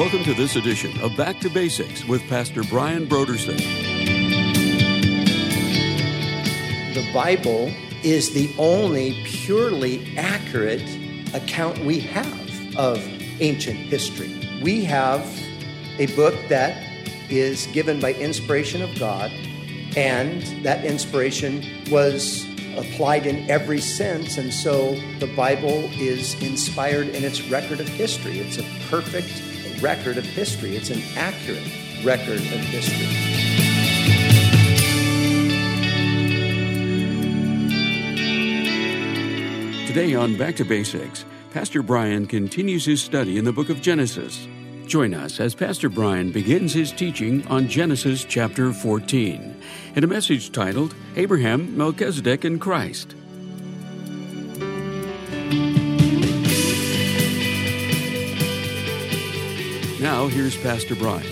Welcome to this edition of Back to Basics with Pastor Brian Brodersen. The Bible is the only purely accurate account we have of ancient history. We have a book that is given by inspiration of God, and that inspiration was applied in every sense, and so the Bible is inspired in its record of history. It's a perfect record of history. It's an accurate record of history. Today on Back to Basics, Pastor Brian continues his study in the book of Genesis. Join us as Pastor Brian begins his teaching on Genesis chapter 14 in a message titled Abraham, Melchizedek, and Christ. Now, here's Pastor Brian.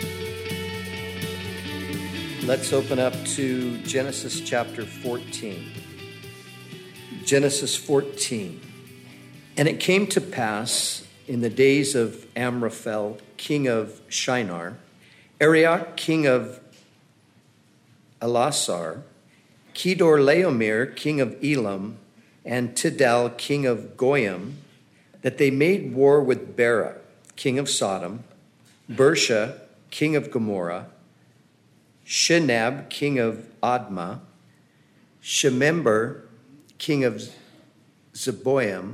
Let's open up to Genesis chapter 14. Genesis 14. And it came to pass in the days of Amraphel, king of Shinar, Arioch, king of Elasar, Kedorlaomer, king of Elam, and Tidal, king of Goyim, that they made war with Bera, king of Sodom, Bersha, king of Gomorrah, Shinab, king of Admah, Shemember, king of Zeboim,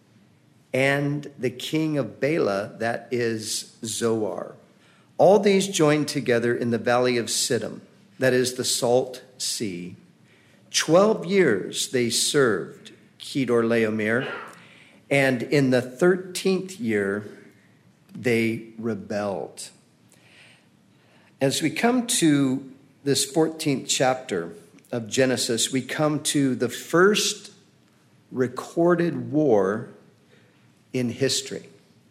and the king of Bela, that is Zoar. All these joined together in the valley of Siddim, that is the Salt Sea. 12 years they served Kedorlaomer, and in the 13th year they rebelled. As we come to this 14th chapter of Genesis, we come to the first recorded war in history.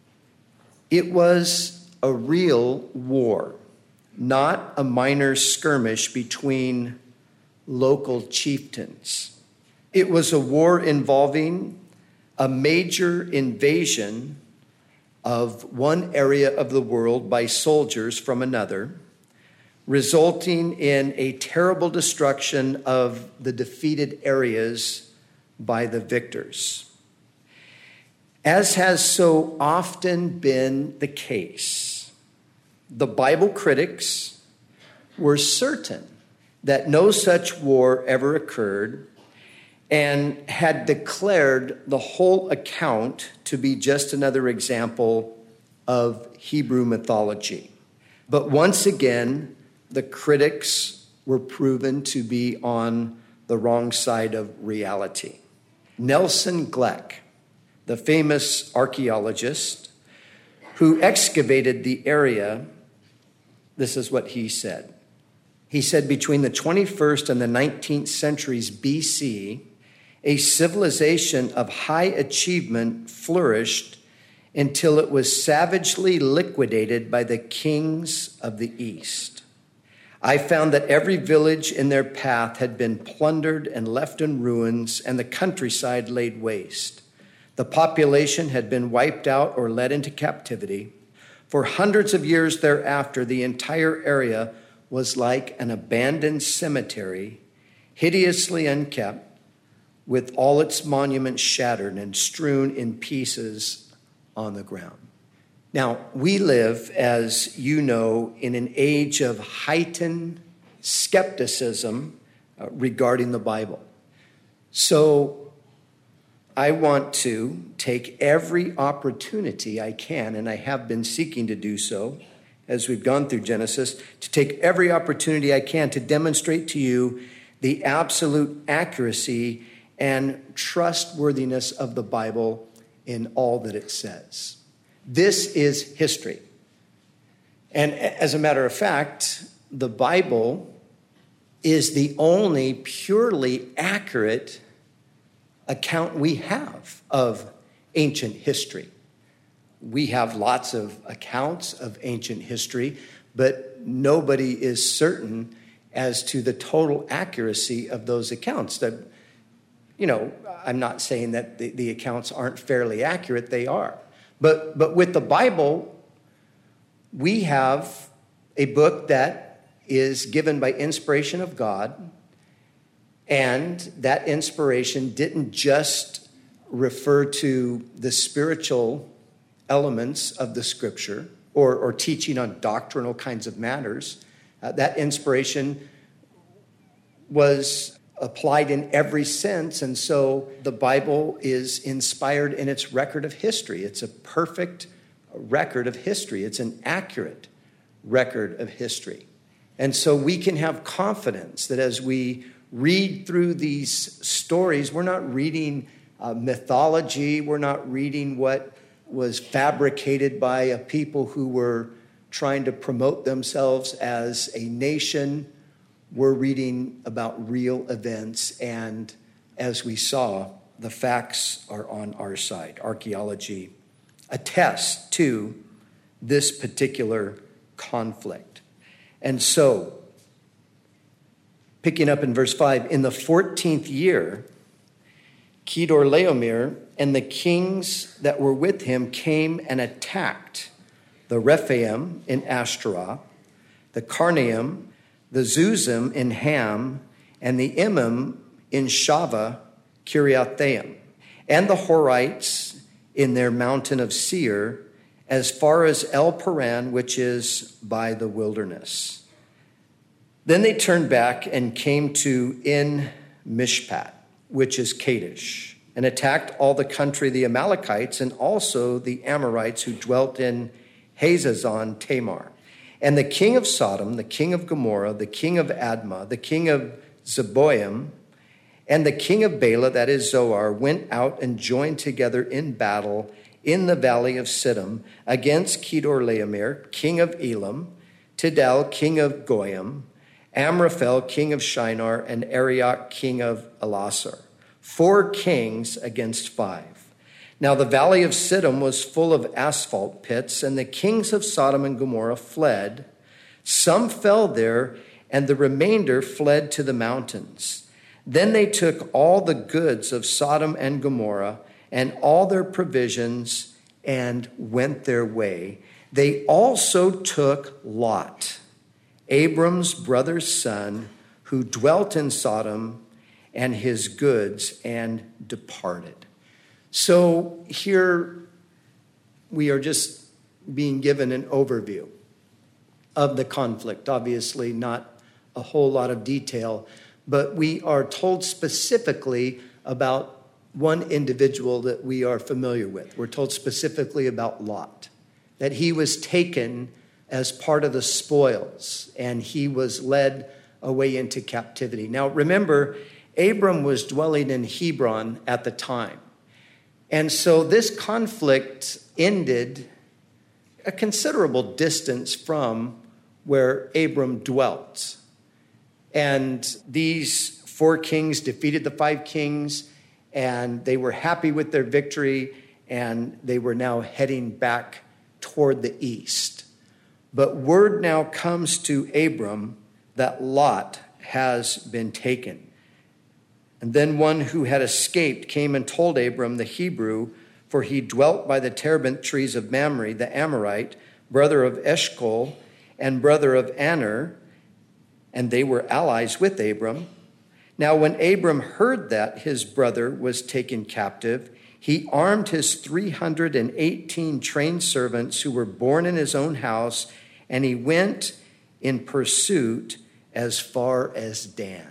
It was a real war, not a minor skirmish between local chieftains. It was a war involving a major invasion of one area of the world by soldiers from another, resulting in a terrible destruction of the defeated areas by the victors. As has so often been the case, the Bible critics were certain that no such war ever occurred and had declared the whole account to be just another example of Hebrew mythology. But once again, the critics were proven to be on the wrong side of reality. Nelson Gleck, the famous archaeologist who excavated the area, this is what he said. He said, between the 21st and the 19th centuries BC, a civilization of high achievement flourished until it was savagely liquidated by the kings of the East. I found that every village in their path had been plundered and left in ruins, and the countryside laid waste. The population had been wiped out or led into captivity. For hundreds of years thereafter, the entire area was like an abandoned cemetery, hideously unkept, with all its monuments shattered and strewn in pieces on the ground. Now, we live, as you know, in an age of heightened skepticism regarding the Bible. So I want to take every opportunity I can, and I have been seeking to do so as we've gone through Genesis, to take every opportunity I can to demonstrate to you the absolute accuracy and trustworthiness of the Bible in all that it says. This is history. And as a matter of fact, the Bible is the only purely accurate account we have of ancient history. We have lots of accounts of ancient history, but nobody is certain as to the total accuracy of those accounts. I'm not saying that the accounts aren't fairly accurate, they are. But with the Bible, we have a book that is given by inspiration of God, and that inspiration didn't just refer to the spiritual elements of the scripture or teaching on doctrinal kinds of matters. That inspiration was applied in every sense, and so the Bible is inspired in its record of history. It's a perfect record of history. It's an accurate record of history. And so we can have confidence that as we read through these stories, we're not reading mythology, we're not reading what was fabricated by a people who were trying to promote themselves as a nation. We're reading about real events, and as we saw, the facts are on our side. Archaeology attests to this particular conflict. And so, picking up in verse 5, in the 14th year, Chedorlaomer and the kings that were with him came and attacked the Rephaim in Ashtaroth, the Karnaim, the Zuzim in Ham, and the Emim in Shava, Kiriathaim, and the Horites in their mountain of Seir, as far as El Paran, which is by the wilderness. Then they turned back and came to En Mishpat, which is Kadesh, and attacked all the country of the Amalekites and also the Amorites who dwelt in Hazazon Tamar. And the king of Sodom, the king of Gomorrah, the king of Admah, the king of Zeboim, and the king of Bela, that is Zoar, went out and joined together in battle in the valley of Siddim against Chedorlaomer, king of Elam, Tidal, king of Goyim, Amraphel, king of Shinar, and Arioch, king of Elasar. 4 kings against 5. Now the valley of Siddim was full of asphalt pits, and the kings of Sodom and Gomorrah fled. Some fell there, and the remainder fled to the mountains. Then they took all the goods of Sodom and Gomorrah and all their provisions and went their way. They also took Lot, Abram's brother's son, who dwelt in Sodom, and his goods, and departed. So here we are just being given an overview of the conflict. Obviously not a whole lot of detail, but we are told specifically about one individual that we are familiar with. We're told specifically about Lot, that he was taken as part of the spoils, and he was led away into captivity. Now remember, Abram was dwelling in Hebron at the time. And so this conflict ended a considerable distance from where Abram dwelt. And these 4 kings defeated the 5 kings, and they were happy with their victory, and they were now heading back toward the east. But word now comes to Abram that Lot has been taken. And then one who had escaped came and told Abram the Hebrew, for he dwelt by the terebinth trees of Mamre, the Amorite, brother of Eshcol and brother of Aner, and they were allies with Abram. Now when Abram heard that his brother was taken captive, he armed his 318 trained servants who were born in his own house, and he went in pursuit as far as Dan.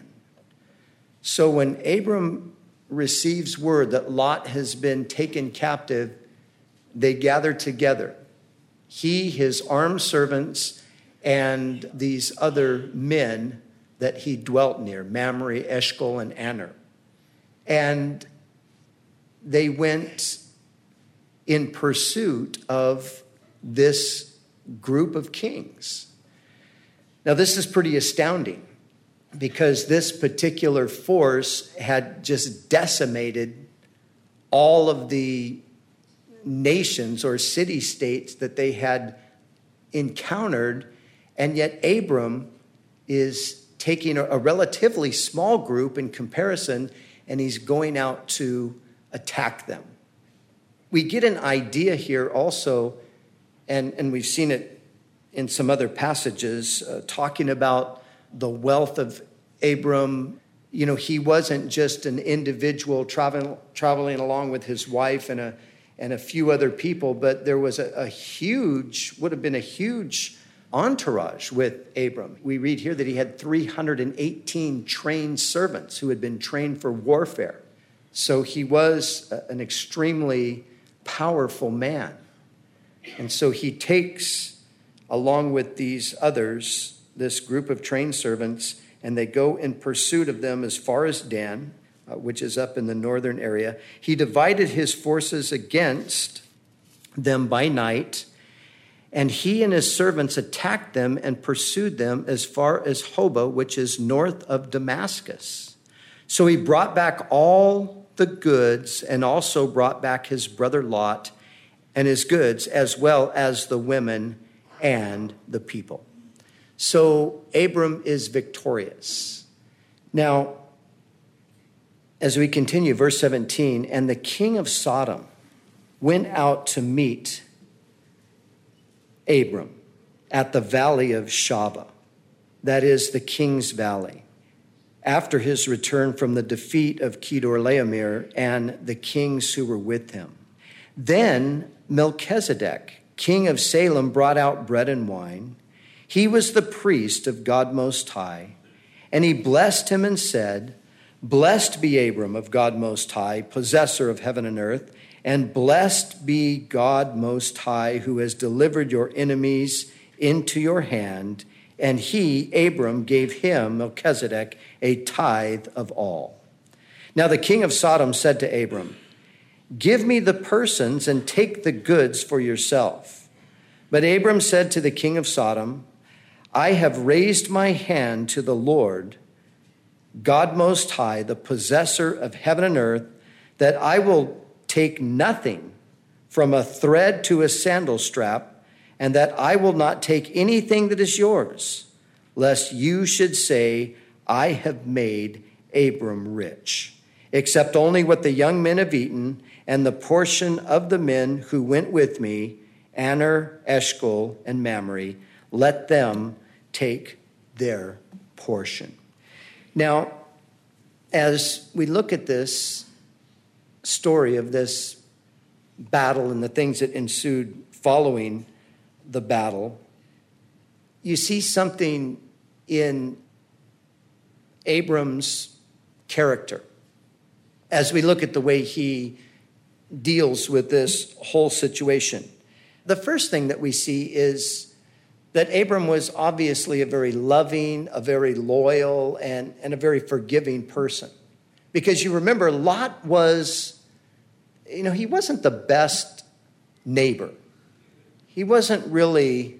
So when Abram receives word that Lot has been taken captive, they gather together. He, his armed servants, and these other men that he dwelt near, Mamre, Eshcol, and Aner. And they went in pursuit of this group of kings. Now, this is pretty astounding, because this particular force had just decimated all of the nations or city-states that they had encountered, and yet Abram is taking a relatively small group in comparison, and he's going out to attack them. We get an idea here also, and we've seen it in some other passages, talking about the wealth of Abram. You know, he wasn't just an individual traveling along with his wife and a few other people, but there was would have been a huge entourage with Abram. We read here that he had 318 trained servants who had been trained for warfare. So he was an extremely powerful man. And so he takes, along with these others, this group of trained servants, and they go in pursuit of them as far as Dan, which is up in the northern area. He divided his forces against them by night, and he and his servants attacked them and pursued them as far as Hobah, which is north of Damascus. So he brought back all the goods and also brought back his brother Lot and his goods, as well as the women and the people. So Abram is victorious. Now, as we continue, verse 17, and the king of Sodom went out to meet Abram at the valley of Shaveh, that is the king's valley, after his return from the defeat of Kedorlaomer and the kings who were with him. Then Melchizedek, king of Salem, brought out bread and wine. He was the priest of God Most High, and he blessed him and said, Blessed be Abram of God Most High, possessor of heaven and earth, and blessed be God Most High, who has delivered your enemies into your hand. And he, Abram, gave him, Melchizedek, a tithe of all. Now the king of Sodom said to Abram, Give me the persons and take the goods for yourself. But Abram said to the king of Sodom, I have raised my hand to the Lord, God Most High, the possessor of heaven and earth, that I will take nothing from a thread to a sandal strap, and that I will not take anything that is yours, lest you should say, I have made Abram rich, except only what the young men have eaten, and the portion of the men who went with me, Aner, Eshcol, and Mamre, let them take their portion. Now, as we look at this story of this battle and the things that ensued following the battle, you see something in Abram's character as we look at the way he deals with this whole situation. The first thing that we see is that Abram was obviously a very loving, a very loyal, and a very forgiving person. Because you remember, Lot was, he wasn't the best neighbor. He wasn't really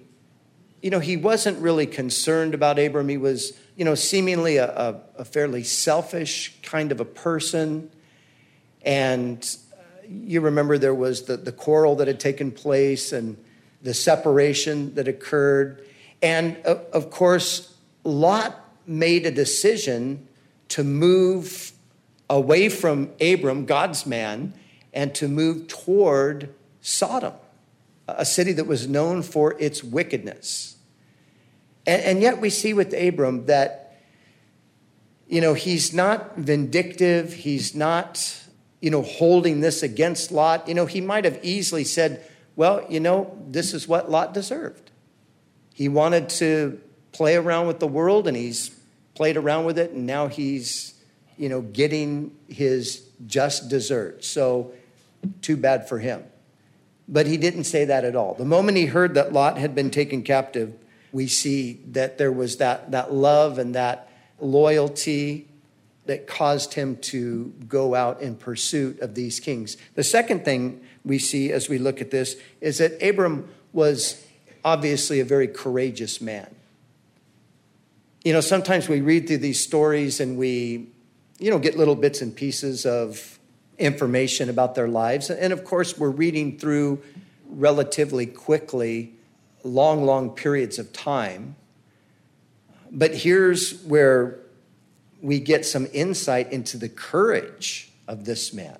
concerned about Abram. He was, seemingly a fairly selfish kind of a person. And you remember there was the quarrel that had taken place and the separation that occurred. And of course, Lot made a decision to move away from Abram, God's man, and to move toward Sodom, a city that was known for its wickedness. And yet we see with Abram that, he's not vindictive. He's not, holding this against Lot. He might have easily said, well, this is what Lot deserved. He wanted to play around with the world, and he's played around with it, and now he's, getting his just desert. So too bad for him. But he didn't say that at all. The moment he heard that Lot had been taken captive, we see that there was that love and that loyalty that caused him to go out in pursuit of these kings. The second thing we see as we look at this is that Abram was obviously a very courageous man. Sometimes we read through these stories and we, get little bits and pieces of information about their lives. And of course, we're reading through relatively quickly, long periods of time. But here's where we get some insight into the courage of this man.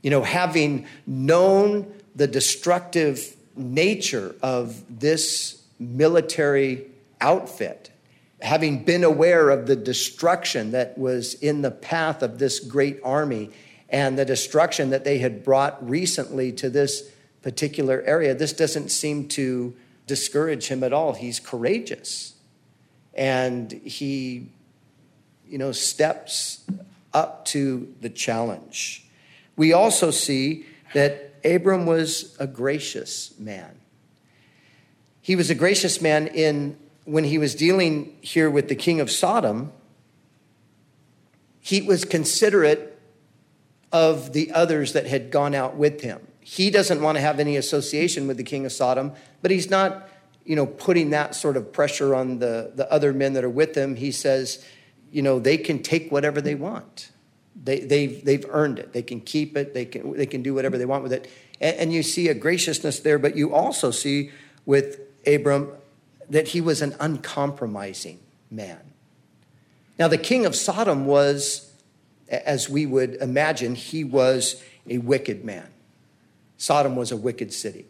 Having known the destructive nature of this military outfit, having been aware of the destruction that was in the path of this great army and the destruction that they had brought recently to this particular area, this doesn't seem to discourage him at all. He's courageous. And he, steps up to the challenge. We also see that Abram was a gracious man. He was a gracious man when he was dealing here with the king of Sodom. He was considerate of the others that had gone out with him. He doesn't want to have any association with the king of Sodom, but he's not, putting that sort of pressure on the other men that are with him. He says, they can take whatever they want. They've earned it. They can keep it. They can do whatever they want with it. And you see a graciousness there, but you also see with Abram that he was an uncompromising man. Now, the king of Sodom was, as we would imagine, he was a wicked man. Sodom was a wicked city.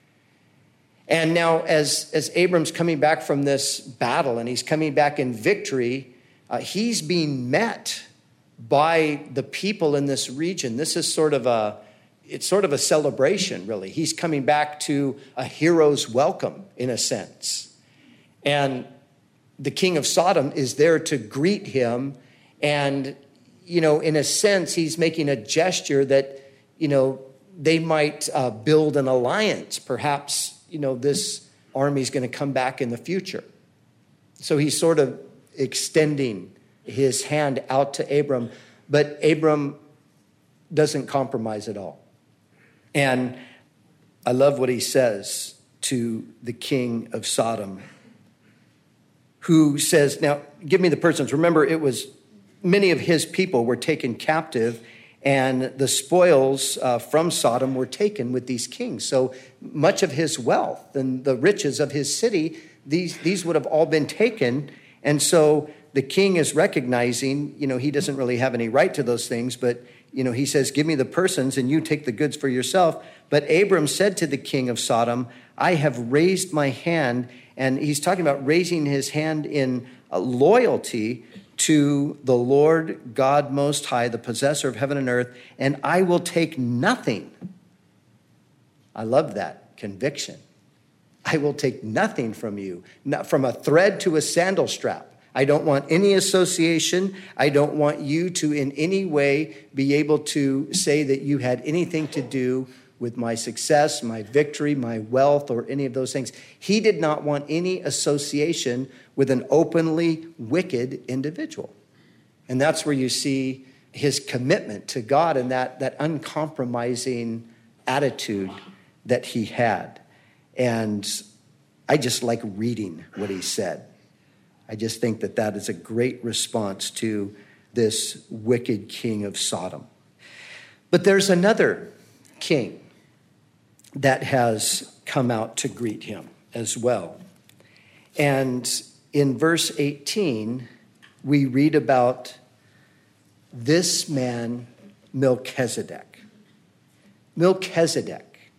And now as Abram's coming back from this battle and he's coming back in victory, he's being met by the people in this region. This is sort of a celebration, really. He's coming back to a hero's welcome, in a sense. And the king of Sodom is there to greet him. And, in a sense, he's making a gesture that, they might build an alliance. Perhaps, this army's going to come back in the future. So he's sort of extending his hand out to Abram, but Abram doesn't compromise at all. And I love what he says to the king of Sodom, who says, now, give me the persons. Remember, it was many of his people were taken captive, and the spoils from Sodom were taken with these kings. So much of his wealth and the riches of his city, these would have all been taken. And so the king is recognizing, he doesn't really have any right to those things, but, he says, give me the persons and you take the goods for yourself. But Abram said to the king of Sodom, I have raised my hand. And he's talking about raising his hand in loyalty to the Lord God Most High, the possessor of heaven and earth, and I will take nothing. I love that conviction. I will take nothing from you, not from a thread to a sandal strap. I don't want any association. I don't want you to in any way be able to say that you had anything to do with my success, my victory, my wealth, or any of those things. He did not want any association with an openly wicked individual. And that's where you see his commitment to God and that uncompromising attitude that he had. And I just like reading what he said. I just think that is a great response to this wicked king of Sodom. But there's another king that has come out to greet him as well. And in verse 18, we read about this man, Melchizedek. Melchizedek.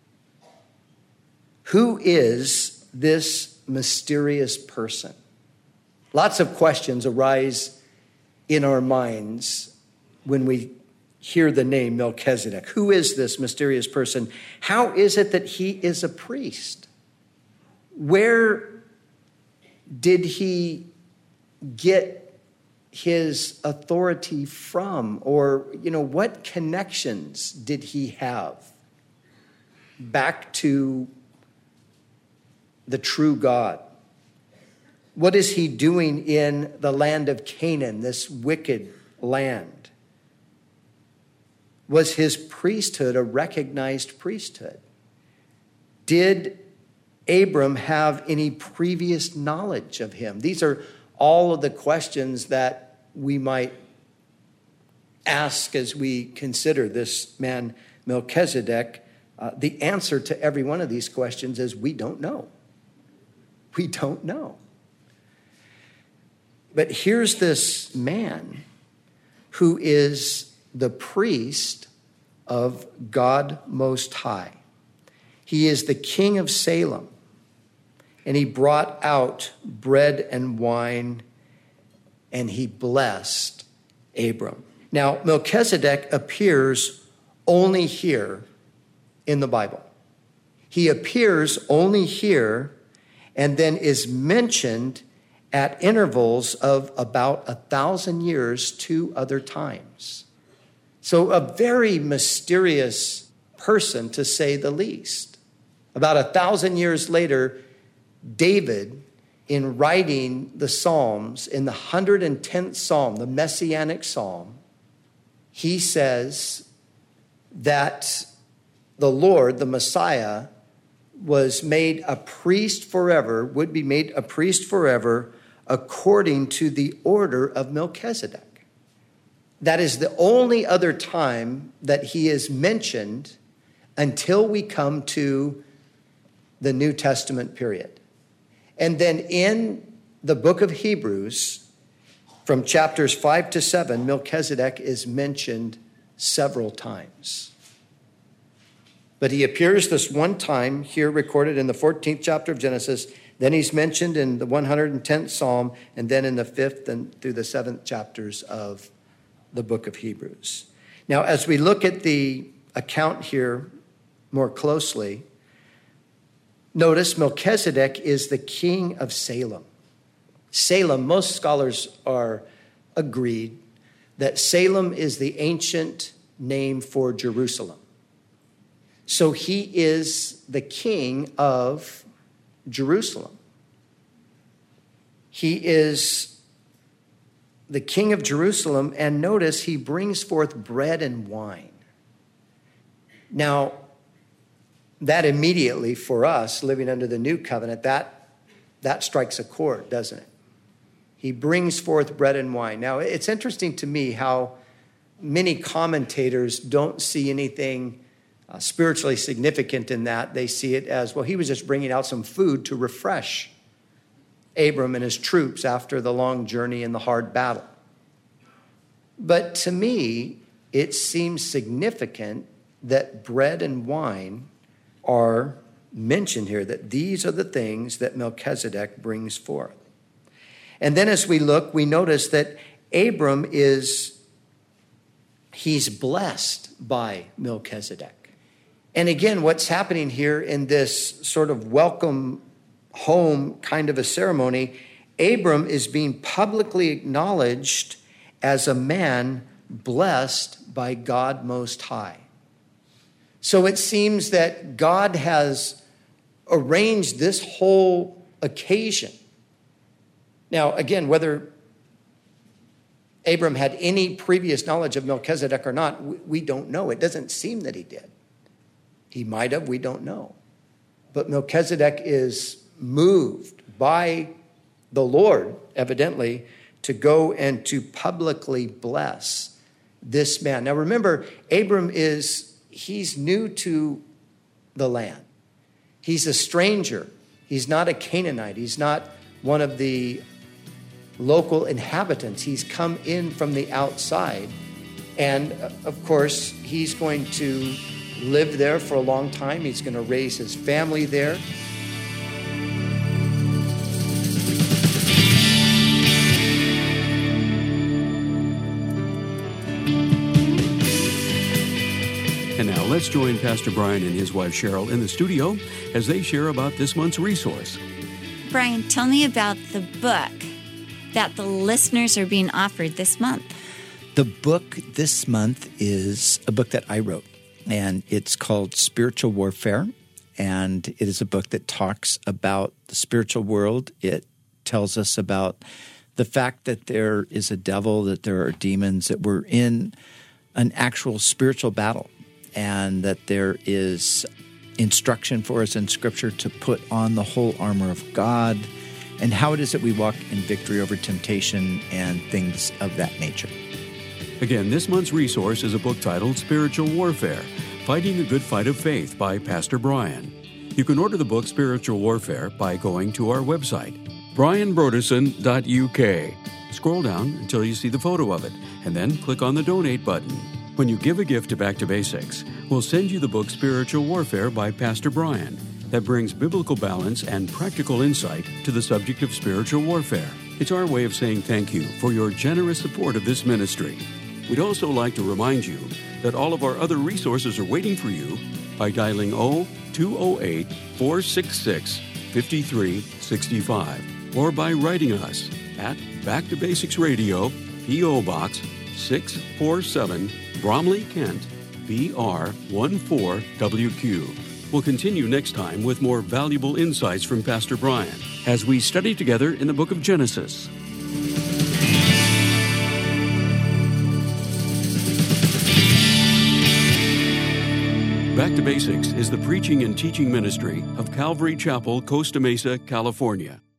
Who is this mysterious person? Lots of questions arise in our minds when we hear the name Melchizedek. Who is this mysterious person? How is it that he is a priest? Where did he get his authority from? Or, what connections did he have back to the true God? What is he doing in the land of Canaan, this wicked land? Was his priesthood a recognized priesthood? Did Abram have any previous knowledge of him? These are all of the questions that we might ask as we consider this man Melchizedek. The answer to every one of these questions is we don't know. We don't know. But here's this man who is the priest of God Most High. He is the king of Salem. And he brought out bread and wine, and he blessed Abram. Now, Melchizedek appears only here in the Bible. He appears only here and then is mentioned at intervals of about 1,000 years 2 other times. So a very mysterious person, to say the least. About 1,000 years later, David, in writing the Psalms, in the 110th Psalm, the Messianic Psalm, he says that the Lord, the Messiah, was made a priest forever, would be made a priest forever, according to the order of Melchizedek. That is the only other time that he is mentioned until we come to the New Testament period. And then in the book of Hebrews, from chapters 5 to 7, Melchizedek is mentioned several times. But he appears this one time here recorded in the 14th chapter of Genesis. Then he's mentioned in the 110th Psalm, and then in the 5th and through the 7th chapters of the book of Hebrews. Now, as we look at the account here more closely, notice Melchizedek is the king of Salem. Salem, most scholars are agreed that Salem is the ancient name for Jerusalem. So he is the king of Jerusalem. He is the king of Jerusalem, and notice he brings forth bread and wine. Now, that immediately for us living under the new covenant, that strikes a chord, doesn't it? He brings forth bread and wine. Now, it's interesting to me how many commentators don't see anything spiritually significant in that. They see it as, well, he was just bringing out some food to refresh Abram and his troops after the long journey and the hard battle. But to me, it seems significant that bread and wine are mentioned here, that these are the things that Melchizedek brings forth. And then as we look, we notice that Abram he's blessed by Melchizedek. And again, what's happening here in this sort of welcome home kind of a ceremony, Abram is being publicly acknowledged as a man blessed by God Most High. So it seems that God has arranged this whole occasion. Now, again, whether Abram had any previous knowledge of Melchizedek or not, we don't know. It doesn't seem that he did. He might have, we don't know. But Melchizedek is moved by the Lord, evidently, to go and to publicly bless this man. Now remember, Abram he's new to the land. He's a stranger. He's not a Canaanite. He's not one of the local inhabitants. He's come in from the outside. And of course, he's going to live there for a long time. He's going to raise his family there. And now let's join Pastor Brian and his wife Cheryl in the studio as they share about this month's resource. Brian, tell me about the book that the listeners are being offered this month. The book this month is a book that I wrote, and it's called Spiritual Warfare, and it is a book that talks about the spiritual world. It tells us about the fact that there is a devil, that there are demons, that we're in an actual spiritual battle, and that there is instruction for us in Scripture to put on the whole armor of God, and how it is that we walk in victory over temptation and things of that nature. Again, this month's resource is a book titled Spiritual Warfare, Fighting a Good Fight of Faith by Pastor Brian. You can order the book Spiritual Warfare by going to our website, brianbrodesson.uk. Scroll down until you see the photo of it, and then click on the Donate button. When you give a gift to Back to Basics, we'll send you the book Spiritual Warfare by Pastor Brian. that brings biblical balance and practical insight to the subject of spiritual warfare. It's our way of saying thank you for your generous support of this ministry. We'd also like to remind you that all of our other resources are waiting for you by dialing 0208-466-5365 or by writing us at Back to Basics Radio, P.O. Box 647, Bromley, Kent, BR 14WQ. We'll continue next time with more valuable insights from Pastor Brian as we study together in the book of Genesis. Back to Basics is the preaching and teaching ministry of Calvary Chapel, Costa Mesa, California.